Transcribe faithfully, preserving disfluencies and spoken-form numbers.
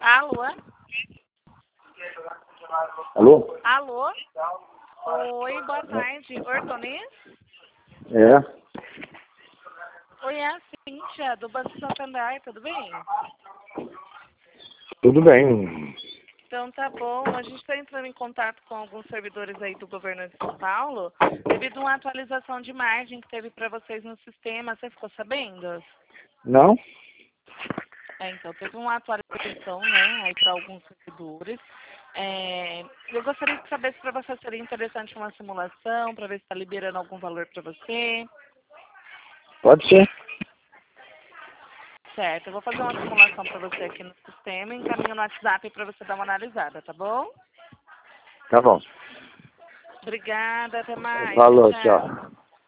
Alô? Alô? Alô? Oi, boa tarde. Ortonis? É. Oi, é a Cíntia, do Banco Santander, tudo bem? Tudo bem. Então tá bom, a gente está entrando em contato com alguns servidores aí do governo de São Paulo, devido a uma atualização de margem que teve para vocês no sistema, você ficou sabendo? Não? É, então, teve uma atualização, né, aí para alguns servidores. É, eu gostaria de saber se para você seria interessante uma simulação, para ver se está liberando algum valor para você. Pode ser. Certo, eu vou fazer uma simulação para você aqui no sistema e encaminho no WhatsApp para você dar uma analisada, tá bom? Tá bom. Obrigada, até mais. Falou, Tchau. tchau.